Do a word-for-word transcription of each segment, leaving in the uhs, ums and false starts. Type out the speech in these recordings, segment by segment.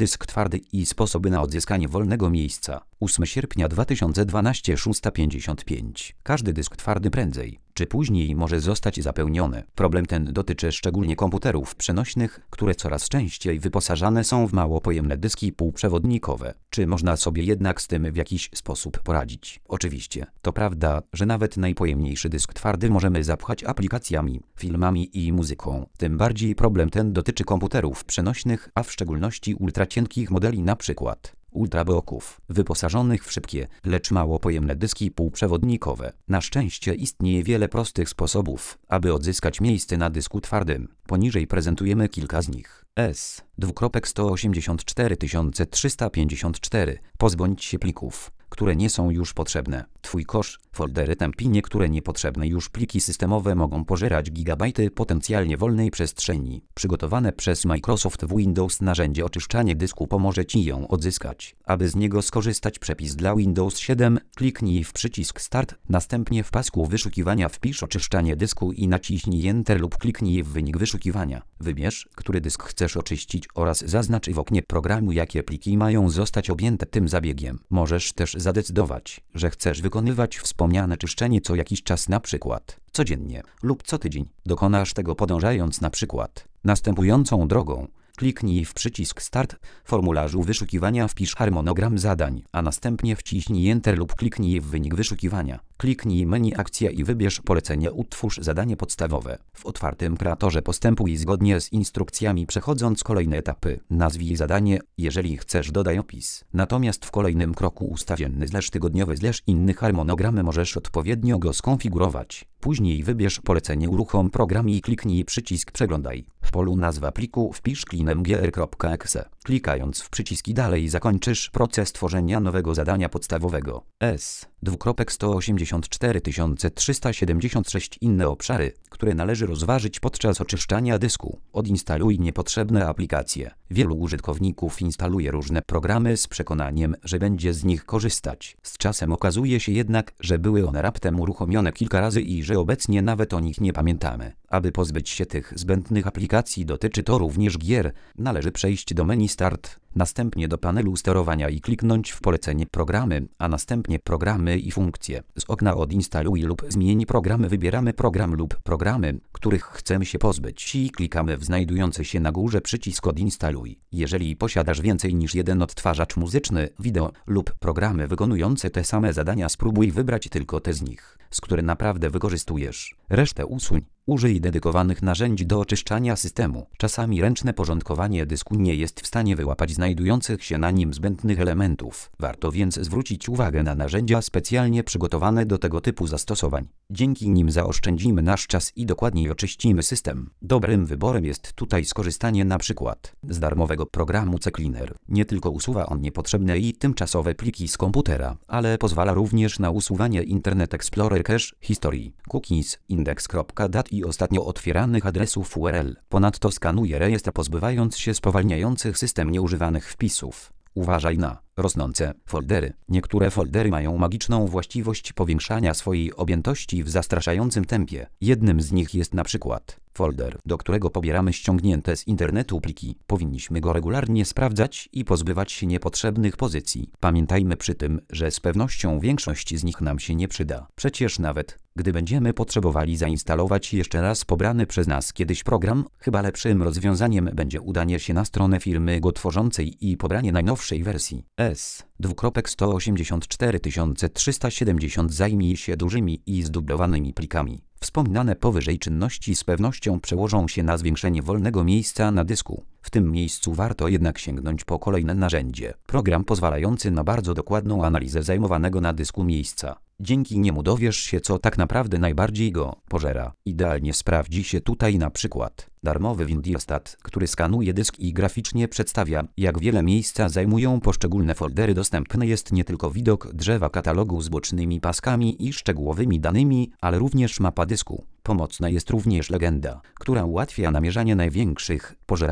Dysk twardy i sposoby na odzyskanie wolnego miejsca. ósmego sierpnia dwa tysiące dwunastego, szósta pięćdziesiąt pięć. Każdy dysk twardy prędzej czy później może zostać zapełniony. Problem ten dotyczy szczególnie komputerów przenośnych, które coraz częściej wyposażane są w mało pojemne dyski półprzewodnikowe. Czy można sobie jednak z tym w jakiś sposób poradzić? Oczywiście. To prawda, że nawet najpojemniejszy dysk twardy możemy zapchać aplikacjami, filmami i muzyką. Tym bardziej problem ten dotyczy komputerów przenośnych, a w szczególności ultracienkich modeli, np. ultrabooków, wyposażonych w szybkie, lecz mało pojemne dyski półprzewodnikowe. Na szczęście istnieje wiele prostych sposobów, aby odzyskać miejsce na dysku twardym. Poniżej prezentujemy kilka z nich. S sto osiemdziesiąt cztery tysiące trzysta pięćdziesiąt cztery. Pozbądź się plików, które nie są już potrzebne. Twój kosz, foldery tępi niektóre niepotrzebne już pliki systemowe mogą pożerać gigabajty potencjalnie wolnej przestrzeni. Przygotowane przez Microsoft Windows narzędzie oczyszczanie dysku pomoże Ci ją odzyskać. Aby z niego skorzystać, przepis dla Windows siedem, kliknij w przycisk Start, następnie w pasku wyszukiwania wpisz oczyszczanie dysku i naciśnij Enter lub kliknij w wynik wyszukiwania. Wybierz, który dysk chcesz oczyścić oraz zaznacz w oknie programu, jakie pliki mają zostać objęte tym zabiegiem. Możesz też zadecydować, że chcesz wykonywać wspomniane czyszczenie co jakiś czas, na przykład codziennie lub co tydzień. Dokonasz tego podążając na przykład następującą drogą. Kliknij w przycisk Start, w formularzu wyszukiwania wpisz harmonogram zadań, a następnie wciśnij Enter lub kliknij w wynik wyszukiwania. Kliknij menu Akcja i wybierz polecenie Utwórz zadanie podstawowe. W otwartym kreatorze postępuj zgodnie z instrukcjami, przechodząc kolejne etapy. Nazwij zadanie, jeżeli chcesz dodaj opis. Natomiast w kolejnym kroku ustaw dzienny zlecz tygodniowy zlecz inny harmonogram, możesz odpowiednio go skonfigurować. Później wybierz polecenie Uruchom program i kliknij przycisk Przeglądaj. W polu nazwa pliku wpisz klinem gr.exe. Klikając w przyciski dalej zakończysz proces tworzenia nowego zadania podstawowego. S sto osiemdziesiąt cztery tysiące trzysta siedemdziesiąt sześć. Inne obszary, które należy rozważyć podczas oczyszczania dysku. Odinstaluj niepotrzebne aplikacje. Wielu użytkowników instaluje różne programy z przekonaniem, że będzie z nich korzystać. Z czasem okazuje się jednak, że były one raptem uruchomione kilka razy i że obecnie nawet o nich nie pamiętamy. Aby pozbyć się tych zbędnych aplikacji, dotyczy to również gier, należy przejść do menu Start, następnie do panelu sterowania i kliknąć w polecenie Programy, a następnie Programy i funkcje. Z okna Odinstaluj lub zmień programy wybieramy program lub programy, których chcemy się pozbyć i klikamy w znajdujący się na górze przycisk Odinstaluj. Jeżeli posiadasz więcej niż jeden odtwarzacz muzyczny, wideo lub programy wykonujące te same zadania, spróbuj wybrać tylko te z nich, z które naprawdę wykorzystujesz. Resztę usuń. Użyj dedykowanych narzędzi do oczyszczania systemu. Czasami ręczne porządkowanie dysku nie jest w stanie wyłapać znajdujących się na nim zbędnych elementów. Warto więc zwrócić uwagę na narzędzia specjalnie przygotowane do tego typu zastosowań. Dzięki nim zaoszczędzimy nasz czas i dokładniej oczyścimy system. Dobrym wyborem jest tutaj skorzystanie na przykład z darmowego programu CCleaner. Nie tylko usuwa on niepotrzebne i tymczasowe pliki z komputera, ale pozwala również na usuwanie Internet Explorer cache, historii, cookies, index.dat i ostatnio otwieranych adresów U R L. Ponadto skanuje rejestr, pozbywając się spowalniających system nieużywanych wpisów. Uważaj na rosnące foldery. Niektóre foldery mają magiczną właściwość powiększania swojej objętości w zastraszającym tempie. Jednym z nich jest na przykład folder, do którego pobieramy ściągnięte z internetu pliki. Powinniśmy go regularnie sprawdzać i pozbywać się niepotrzebnych pozycji. Pamiętajmy przy tym, że z pewnością większość z nich nam się nie przyda. Przecież nawet gdy będziemy potrzebowali zainstalować jeszcze raz pobrany przez nas kiedyś program, chyba lepszym rozwiązaniem będzie udanie się na stronę firmy go tworzącej i pobranie najnowszej wersji. S sto osiemdziesiąt cztery tysiące trzysta siedemdziesiąt. Zajmij się dużymi i zdublowanymi plikami. Wspomniane powyżej czynności z pewnością przełożą się na zwiększenie wolnego miejsca na dysku. W tym miejscu warto jednak sięgnąć po kolejne narzędzie. Program pozwalający na bardzo dokładną analizę zajmowanego na dysku miejsca. Dzięki niemu dowiesz się, co tak naprawdę najbardziej go pożera. Idealnie sprawdzi się tutaj na przykład darmowy Windiostat, który skanuje dysk i graficznie przedstawia, jak wiele miejsca zajmują poszczególne foldery. Dostępny jest nie tylko widok drzewa katalogu z bocznymi paskami i szczegółowymi danymi, ale również mapa dysku. Pomocna jest również legenda, która ułatwia namierzanie największych pożeraczy.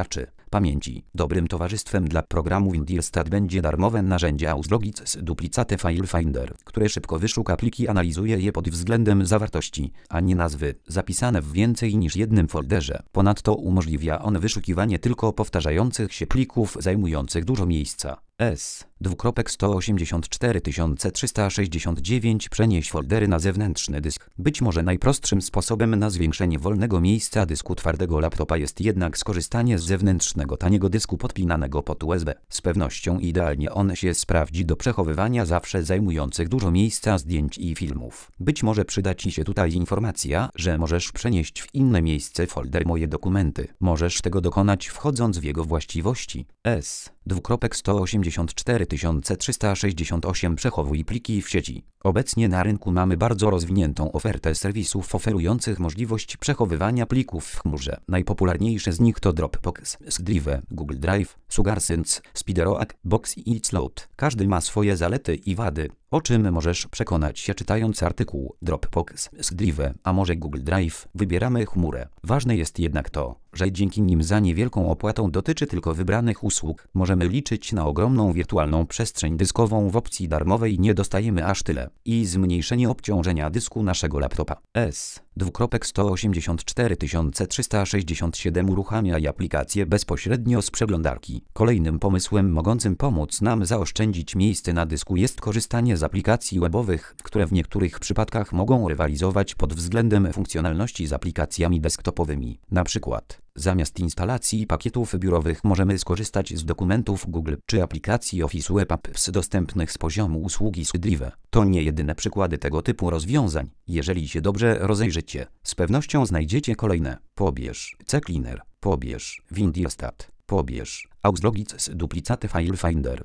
pamięci. Dobrym towarzystwem dla programu Windirstat będzie darmowe narzędzie Auslogics Duplicate File Finder, które szybko wyszuka pliki, analizuje je pod względem zawartości, a nie nazwy, zapisane w więcej niż jednym folderze. Ponadto umożliwia on wyszukiwanie tylko powtarzających się plików zajmujących dużo miejsca. S. sto osiemdziesiąt cztery tysiące trzysta sześćdziesiąt dziewięć Przenieś foldery na zewnętrzny dysk. Być może najprostszym sposobem na zwiększenie wolnego miejsca dysku twardego laptopa jest jednak skorzystanie z zewnętrznego taniego dysku podpinanego pod U S B. Z pewnością idealnie on się sprawdzi do przechowywania zawsze zajmujących dużo miejsca zdjęć i filmów. Być może przyda Ci się tutaj informacja, że możesz przenieść w inne miejsce folder Moje dokumenty. Możesz tego dokonać wchodząc w jego właściwości. S. sto osiemdziesiąt cztery tysiące trzysta sześćdziesiąt osiem Przechowuj pliki w sieci. Obecnie na rynku mamy bardzo rozwiniętą ofertę serwisów oferujących możliwość przechowywania plików w chmurze. Najpopularniejsze z nich to Dropbox, SkyDrive, Google Drive, SugarSync, SpiderOak, Box i iCloud. Każdy ma swoje zalety i wady, o czym możesz przekonać się czytając artykuł. Dropbox, SkyDrive, a może Google Drive? Wybieramy chmurę. Ważne jest jednak to, że dzięki nim za niewielką opłatą dotyczy tylko wybranych usług. Możemy liczyć na ogromną wirtualną przestrzeń dyskową w opcji darmowej, nie dostajemy aż tyle, i zmniejszenie obciążenia dysku naszego laptopa. S. sto osiemdziesiąt cztery tysiące trzysta sześćdziesiąt siedem Uruchamiaj aplikację bezpośrednio z przeglądarki. Kolejnym pomysłem mogącym pomóc nam zaoszczędzić miejsce na dysku jest korzystanie z aplikacji webowych, które w niektórych przypadkach mogą rywalizować pod względem funkcjonalności z aplikacjami desktopowymi. Na przykład, zamiast instalacji pakietów biurowych możemy skorzystać z dokumentów Google czy aplikacji Office Web Apps dostępnych z poziomu usługi SkyDrive. To nie jedyne przykłady tego typu rozwiązań. Jeżeli się dobrze rozejrzycie, z pewnością znajdziecie kolejne. Pobierz CCleaner, pobierz Windirstat, pobierz Auslogics Duplicate File Finder.